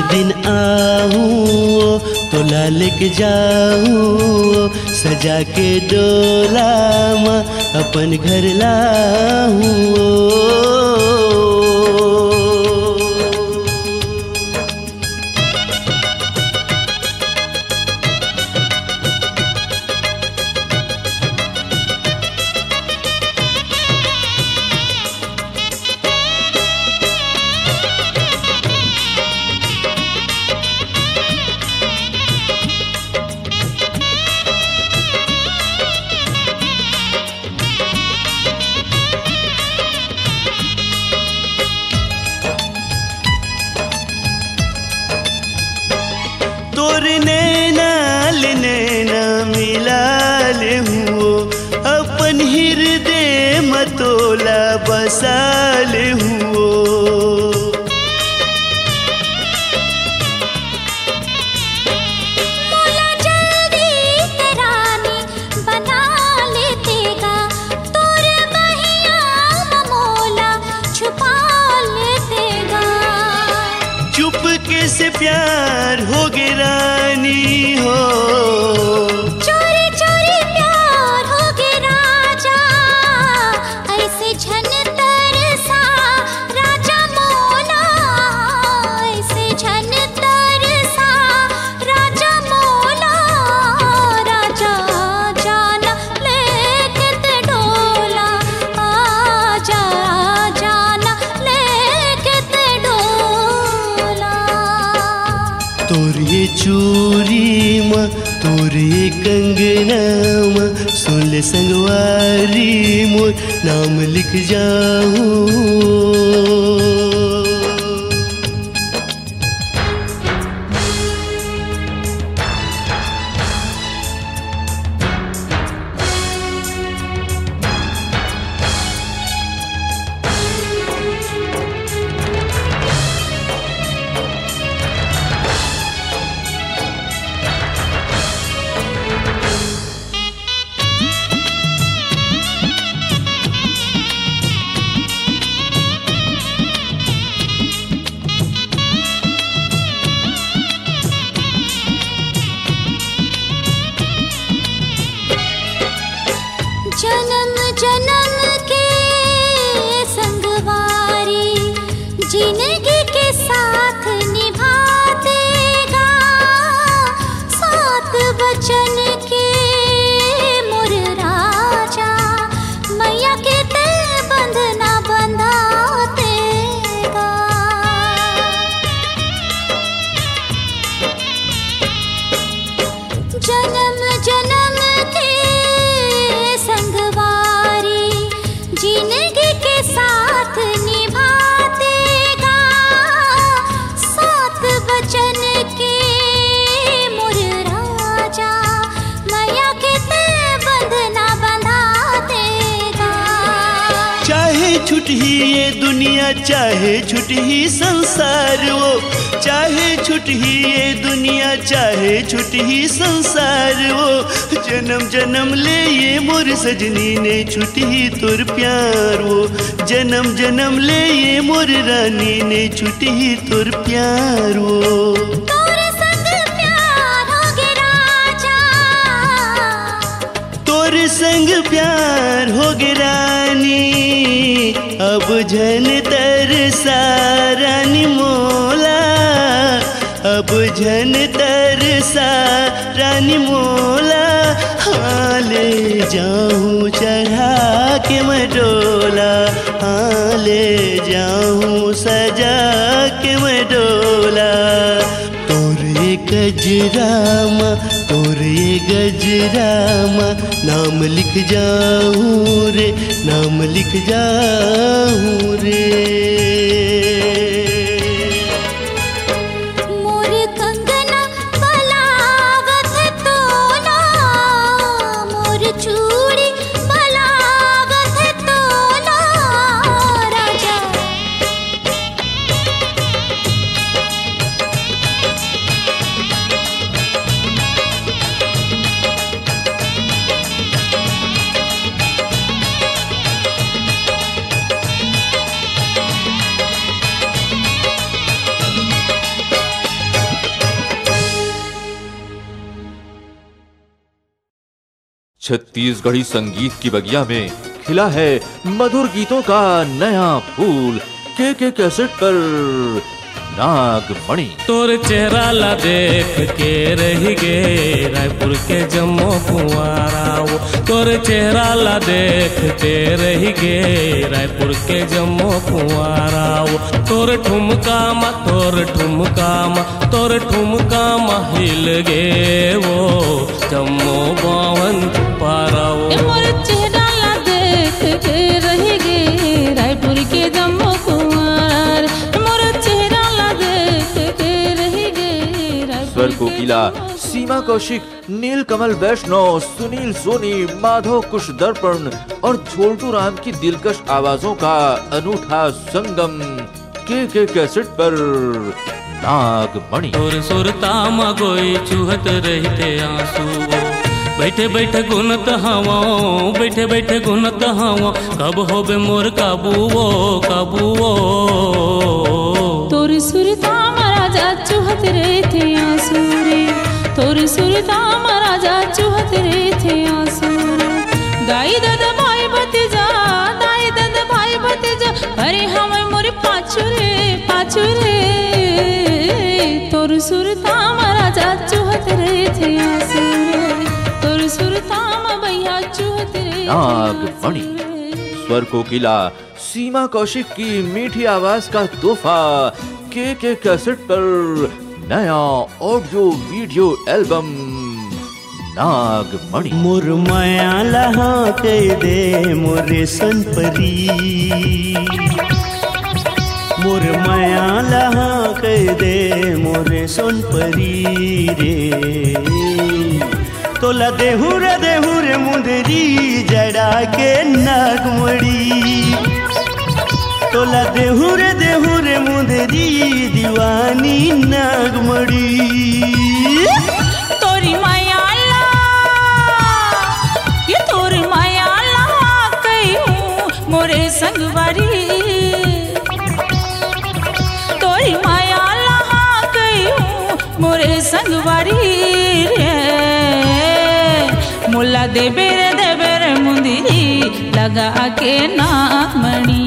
दिन आऊँ तो लेके जाऊँ, सजा के डोला माँ अपन घर लाऊँ। तोरे नैना ले नैना मिला ले हुओ, अपन हृदय मतोला बसा ले हुओ। मोला जल्दी तेरानी बना लेतेगा, तोरे बहिया मोला छुपा लेतेगा। चुपके से प्यार हो गे रानी हो, चोरी चोरी प्यार हो गे राजा, ऐसे झन तरसा राजा मोला, ऐसे झन तरसा राजा मोला। राजा जाना लेके ते डोला, आजा जाना लेके ते डोला। तोर ये चूरी माँ तोर ये कंगना माँ, सुन ले संगवारी मोर नाम लिख जाऊँ। जन्म जन्म के संगवारी, जिंदगी के साथ निभा देगा, सात वचन के मोर राजा, मैया के ते बंधना बंधा देगा। जन्म जन्म के संगवारी, जिंदगी के साथ निभा देगा, सात वचन के मोर राजा, मैया के ते बंधना बंधा देगा। चाहे छूट ही ये दुनिया, चाहे छूट ही संसार वो, चाहे छूट ही ये दुनिया, चाहे छूट ही संसार वो। जन्म जन्म ले ये मोर सजनी ने छूट ही तोर प्यार वो, जन्म जन्म ले ये मोर रानी ने छूट ही तोर प्यार वो। तोरे संग प्यार हो गे राजा, तोर संग प्यार हो गे रानी, अब झन तरसा रानी मोला, अब झन तरसा रानी मोला। हाँ ले जाऊँ चढ़ा के मैं डोला, हाँ ले जाऊँ सजा के मैं डोला। तोर ये गजरामा, तोर ये गजरामा, नाम लिख जाऊँ रे, नाम लिख जाऊँ रे। मोर कंगना बलावत तोला, मोर चूड़ी बलावत तोला। राजा छत्तीसगढ़ी संगीत की बगिया में खिला है मधुर गीतों का नया फूल। के कैसेट पर नागमणि। तोर चेहरा ला देख के रही गे रायपुर के जम्मो कुंवाराओ। तोर चेहरा ला देख के रही गे रायपुर के जम्मो कुंवाराओ। तोर ठुमका मा तोर ठुमका मा तोर ठुमका मा हिल गे वो जम्मो बावन पाराओ। मोर चेहरा ला देख के रही गे रायपुर के जम्मो कुंवार। मोर चेहरा ला देख के रही गे स्वर कोकिला सीमा कौशिक, नीलकमल वैष्णव, सुनील सोनी, माधव कुश दर्पण और छोटू राम की दिलकश आवाजों का अनूठा संगम। के कैसेट पर नागमणि। तोर सुरता मा गोई चुहत रहते आंसू। बैठे बैठे गुनत हवा बैठे बैठे गुनत हवा। कब होबे मोर काबूओ काबूओ। तोर सुरता महाराजा चुहत रे थे आंसू रे। तोर सुरता महाराजा चुहत रे थे आंसू रे। दाई दादा भाई भतीजा दाई दादा भाई भतीजा। अरे हम मोर पाछू रे तोर सुरता महाराजा चुहत रे थे आंसू रे। तोर सुरता भैया चुहत रे नागमणि। स्वर कोकिला सीमा कौशिक की मीठी आवाज का तोहफा। के कैसेट पर नया ऑडियो वीडियो एल्बम नागमणि। मोर माया लहा के दे मोरे सनपरी। मोर माया लहा के दे मोरे सोनपरी रे। तोला देहू रे मुंदरी जड़ा के नागमणि। तोला देहू रे मुंदरी दीवानी नागमणि। तोरी माया ला ये तोरी माया ला कहूँ मोरे संगवारी। तोरी माया ला कहूँ मोरे संगवारी रे। मुला देबे रे मुंदरी लगा के नागमणि।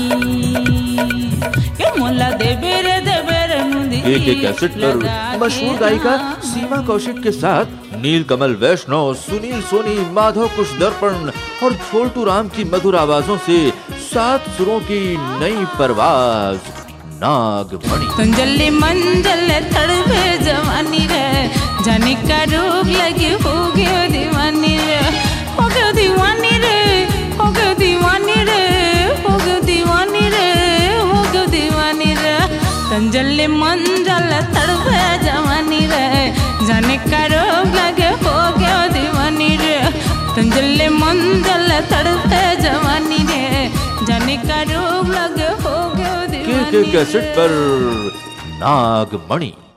मुला देबे रे मुंदरी। के कैसेट पर मशहूर गायिका सीमा कौशिक के साथ नीलकमल वैष्णव, सुनील सोनी, माधव कुश दर्पण और छोटू राम की मधुर आवाजों से 7 सुरों की नई परवाज नागमणि। तुंजले मंजल तड़पे जवानी रे। जाने का रोग लगे हो गयो दीवानी रे। हो गयो दीवानी रे हो गयो दीवानी रे हो गयो दीवानी रे हो गयो दीवानी रे। तुंजले मंजल तड़पे जवानी रे। जाने का रोग लगे हो गयो दीवानी रे। तुंजले मंजल तड़पे जवानी रे। जाने का रोग लगे हो गयो दीवानी रे। के कैसेट पर नागमणि।